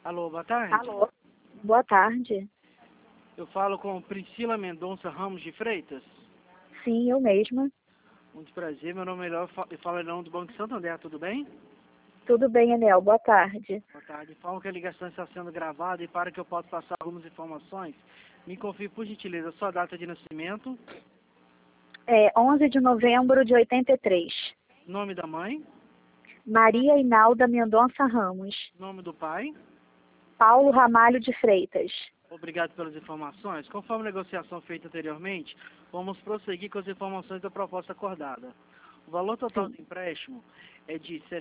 Alô, boa tarde. Alô, boa tarde. Eu falo com Priscila Mendonça Ramos de Freitas. Sim, eu mesma. Muito prazer, meu nome é Léo, eu falo em nome do Banco Santander, tudo bem? Tudo bem, Enel, boa tarde. Boa tarde. Falo que a ligação está sendo gravada e para que eu possa passar algumas informações, me confirme por gentileza a sua data de nascimento, 11 de novembro de 83. nome da mãe, Maria Inalda Mendonça Ramos. nome do pai. Paulo Ramalho de Freitas. Obrigado pelas informações. Conforme a negociação feita anteriormente, vamos prosseguir com as informações da proposta acordada. O valor total do empréstimo é de R$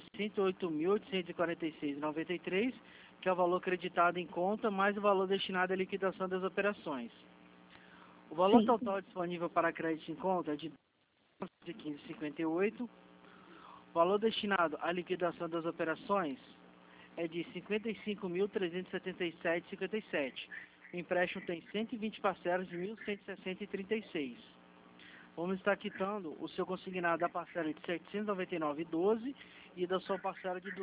68.846,93, que é o valor creditado em conta, mais o valor destinado à liquidação das operações. O valor Sim. total disponível para crédito em conta é de R$ 15,58. O valor destinado à liquidação das operações é de R$ 55.377,57. O empréstimo tem 120 parcelas de R$ 1.160,36. Vamos estar quitando o seu consignado da parcela de R$ 799,12 e da sua parcela de R$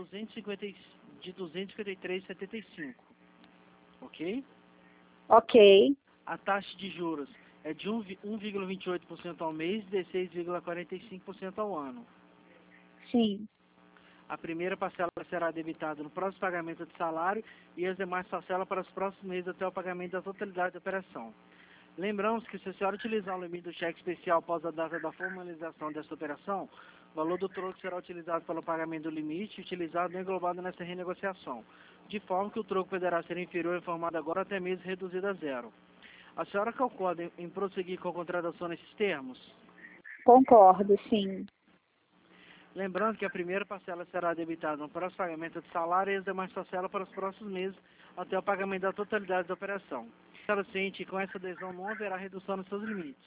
253,75. Ok? Ok, A taxa de juros é de 1,28% ao mês e de 6,45% ao ano. sim. A primeira parcela será debitada no próximo pagamento de salário e as demais parcelas para os próximos meses até o pagamento da totalidade da operação. Lembramos que se a senhora utilizar o limite do cheque especial após a data da formalização desta operação, o valor do troco será utilizado pelo pagamento do limite utilizado e englobado nessa renegociação, de forma que o troco poderá ser inferior em formato agora até mesmo reduzido a zero. A senhora concorda em prosseguir com a contratação nesses termos? Concordo, sim. Lembrando que a primeira parcela será debitada no próximo pagamento de salário e as demais parcelas para os próximos meses até o pagamento da totalidade da operação. A senhora ciente que com essa adesão não haverá redução nos seus limites.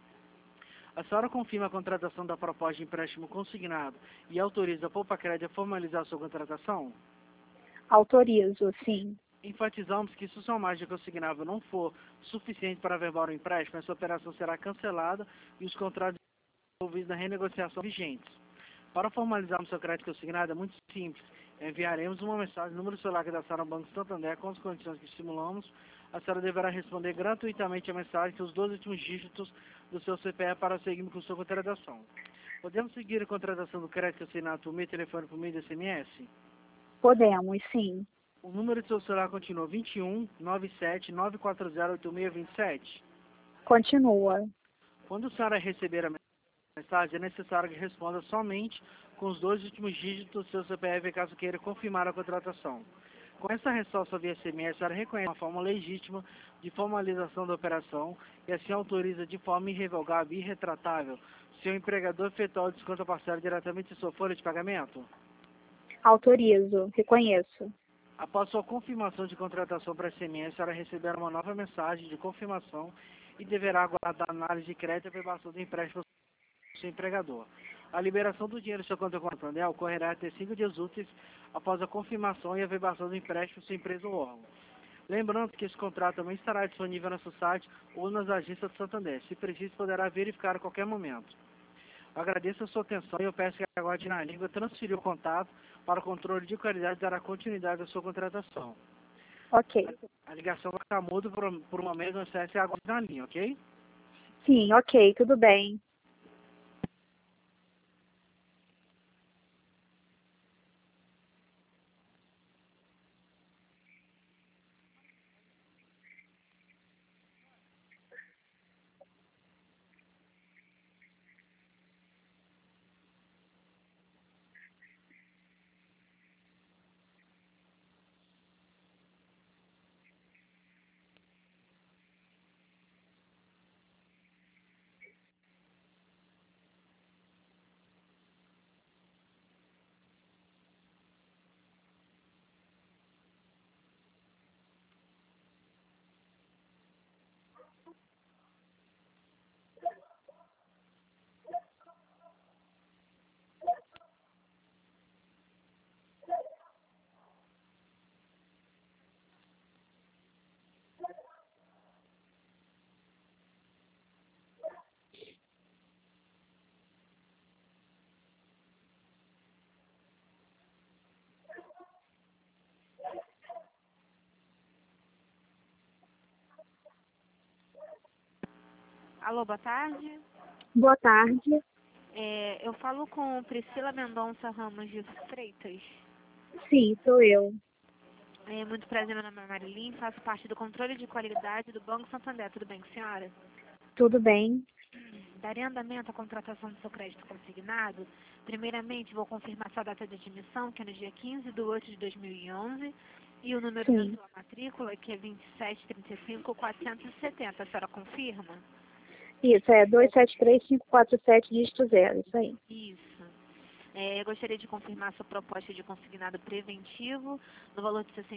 A senhora confirma a contratação da proposta de empréstimo consignado e autoriza a Poupa-Crédito a formalizar sua contratação? Autorizo, sim. Enfatizamos que se o seu margem consignável não for suficiente para averbar o empréstimo, essa operação será cancelada e os contratos envolvidos na renegociação vigentes. Para formalizarmos seu crédito consignado é muito simples. Enviaremos uma mensagem no número celular que da senhora ao Banco Santander com as condições que estimulamos. A senhora deverá responder gratuitamente a mensagem com os 12 últimos dígitos do seu CPF para seguirmos com sua contratação. Podemos seguir a contratação do crédito assinado por meio de telefone por meio de SMS? Podemos, sim. O número de seu celular continua 21 97 940 8627. Continua. Quando a senhora receber a mensagem, é necessário que responda somente com os 2 últimos dígitos do seu CPF, caso queira confirmar a contratação. Com essa resposta via SMS, a senhora reconhece uma forma legítima de formalização da operação e assim autoriza de forma irrevogável e irretratável seu empregador efetuar o desconto parcial diretamente em sua folha de pagamento? Autorizo, reconheço. Após sua confirmação de contratação para SMS, a senhora receberá uma nova mensagem de confirmação e deverá aguardar a análise de crédito e aprovação do empréstimo do seu empregador. A liberação do dinheiro em sua conta corrente ocorrerá até 5 dias úteis após a confirmação e averbação do empréstimo de sua empresa ou órgão. Lembrando que esse contrato também estará disponível no nosso site ou nas agências do Santander. Se preciso, poderá verificar a qualquer momento. Agradeço a sua atenção e eu peço que aguarde na língua transferir o contato para o controle de qualidade e dará continuidade à sua contratação. Ok. A ligação vai ficar muda por uma mesma acesso e aguarde na linha, ok? Sim, ok, tudo bem. Alô, boa tarde. Boa tarde. Eu falo com Priscila Mendonça Ramos de Freitas. Sim, sou eu. Muito prazer, meu nome é Marilyn, faço parte do controle de qualidade do Banco Santander. Tudo bem com a senhora? Tudo bem? Daria andamento à contratação do seu crédito consignado. Primeiramente, vou confirmar sua data de admissão, que é no dia 15/8/2011, e o número da Sim. sua matrícula, que é 2735470. A senhora confirma? Isso, é 273547 dígito 0, isso aí. Isso. Eu gostaria de confirmar sua proposta de consignado preventivo no valor de R$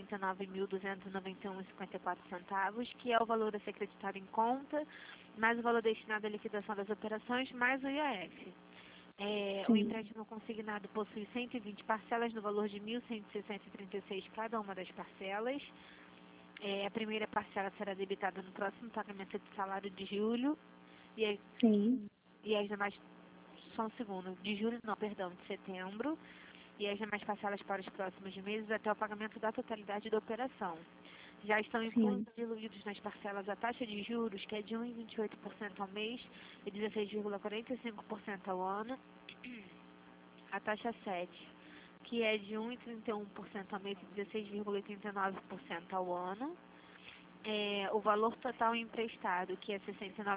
69.291,54, que é o valor a ser acreditado em conta, mais o valor destinado à liquidação das operações, mais o IOF. O Sim. empréstimo consignado possui 120 parcelas no valor de R$ 1.160,36 cada uma das parcelas. A primeira parcela será debitada no próximo pagamento de salário de julho Sim. e as demais só um segundo, de setembro, e as demais parcelas para os próximos meses até o pagamento da totalidade da operação. Já estão incluídos nas parcelas a taxa de juros, que é de 1,28% ao mês e 16,45% ao ano, a taxa 7, que é de 1,31% ao mês e 16,89% ao ano, o valor total emprestado, que é R$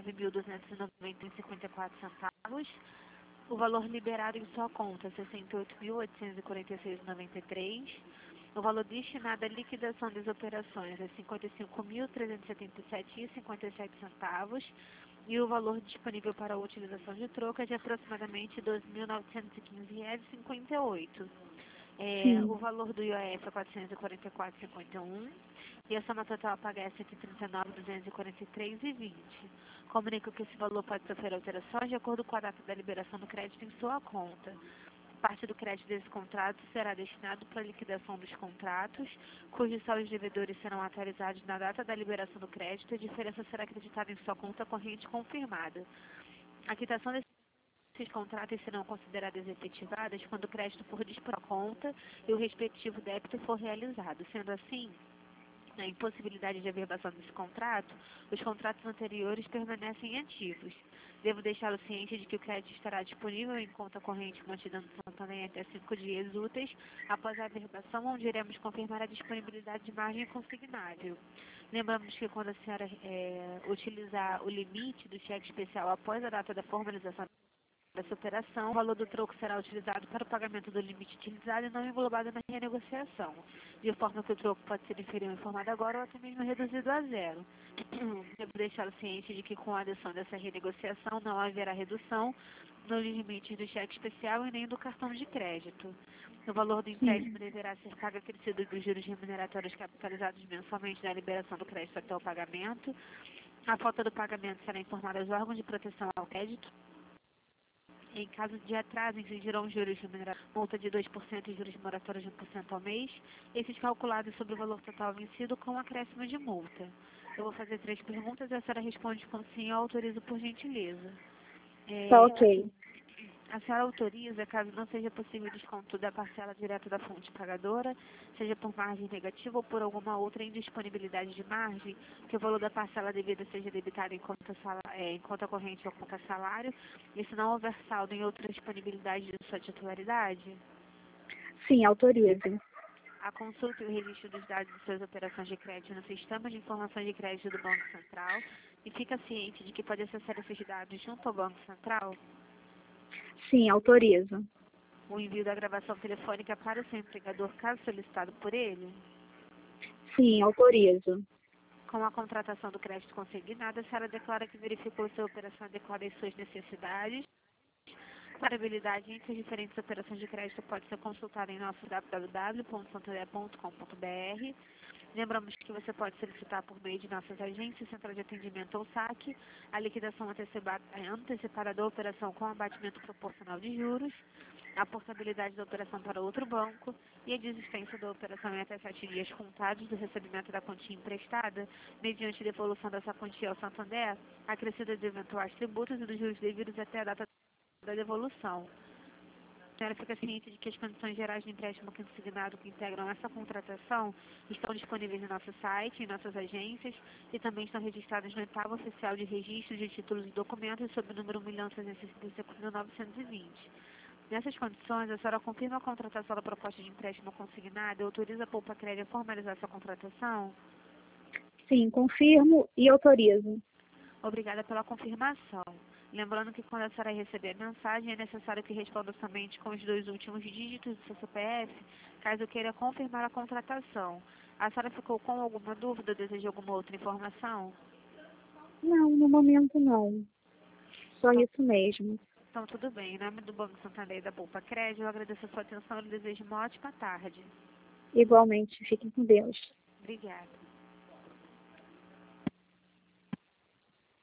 69.290,54, o valor liberado em sua conta, R$ 68.846,93. O valor destinado à liquidação das operações é R$ 55.377,57. E o valor disponível para a utilização de troca é de aproximadamente R$ 2.915,58. O valor do IOF é R$ 444,51 e a soma total a pagar é R$ 139.243,20. Comunico que esse valor pode sofrer alterações de acordo com a data da liberação do crédito em sua conta. Parte do crédito desse contrato será destinado para a liquidação dos contratos, cujos saldos devedores serão atualizados na data da liberação do crédito e a diferença será acreditada em sua conta corrente confirmada. A quitação esses contratos serão consideradas efetivadas quando o crédito for dispor à conta e o respectivo débito for realizado. Sendo assim, na impossibilidade de averbação desse contrato, os contratos anteriores permanecem ativos. Devo deixá-lo ciente de que o crédito estará disponível em conta corrente mantida no Santander até 5 dias úteis após a averbação, onde iremos confirmar a disponibilidade de margem consignável. Lembramos que quando a senhora utilizar o limite do cheque especial após a data da formalização dessa operação, o valor do troco será utilizado para o pagamento do limite utilizado e não englobado na renegociação, de forma que o troco pode ser inferior informado agora ou até mesmo reduzido a zero. Devo deixá-lo ciente de que com a adoção dessa renegociação não haverá redução nos limites do cheque especial e nem do cartão de crédito. O valor do empréstimo deverá ser pago acrescido dos juros remuneratórios capitalizados mensalmente na liberação do crédito até o pagamento. A falta do pagamento será informada aos órgãos de proteção ao crédito. Em caso de atraso, incidirão juros remuneratórios, multa de 2% e juros moratórios de 1% ao mês, esses calculados sobre o valor total vencido com acréscimo de multa. Eu vou fazer 3 perguntas e a senhora responde com sim, eu autorizo por gentileza. Tá ok. A senhora autoriza, caso não seja possível o desconto da parcela direta da fonte pagadora, seja por margem negativa ou por alguma outra indisponibilidade de margem, que o valor da parcela devida seja debitado em conta corrente ou conta salário, e se não houver saldo em outra disponibilidade de sua titularidade? Sim, autorizo. A consulta e o registro dos dados de suas operações de crédito no sistema de informações de crédito do Banco Central e fica ciente de que pode acessar esses dados junto ao Banco Central? Sim, autorizo. O envio da gravação telefônica para o seu empregador, caso solicitado por ele? Sim, autorizo. Com a contratação do crédito consignado, a senhora declara que verificou sua operação adequada às suas necessidades. A comparabilidade entre as diferentes operações de crédito pode ser consultada em nosso www.santander.com.br. Lembramos que você pode solicitar por meio de nossas agências, central de atendimento ou saque, a liquidação antecipada da operação com abatimento proporcional de juros, a portabilidade da operação para outro banco e a desistência da operação em até 7 dias contados do recebimento da quantia emprestada, mediante devolução dessa quantia ao Santander, acrescida de eventuais tributos e dos juros devidos até a data da devolução. senhora fica ciente de que as condições gerais de empréstimo consignado que integram essa contratação estão disponíveis no nosso site, em nossas agências e também estão registradas no edital oficial de registro de títulos e documentos sob o número 1.365.920. Nessas condições, a senhora confirma a contratação da proposta de empréstimo consignado e autoriza a Poupa Crédito a formalizar essa contratação? Sim, confirmo e autorizo. Obrigada pela confirmação. Lembrando que quando a senhora receber a mensagem, é necessário que responda somente com os 2 últimos dígitos do seu CPF, caso queira confirmar a contratação. A senhora ficou com alguma dúvida ou deseja alguma outra informação? Não, no momento não. Só isso mesmo. Então, tudo bem. Em nome do Banco Santander e da Poupa Crédito, eu agradeço a sua atenção e lhe desejo uma ótima tarde. Igualmente, fiquem com Deus. Obrigada.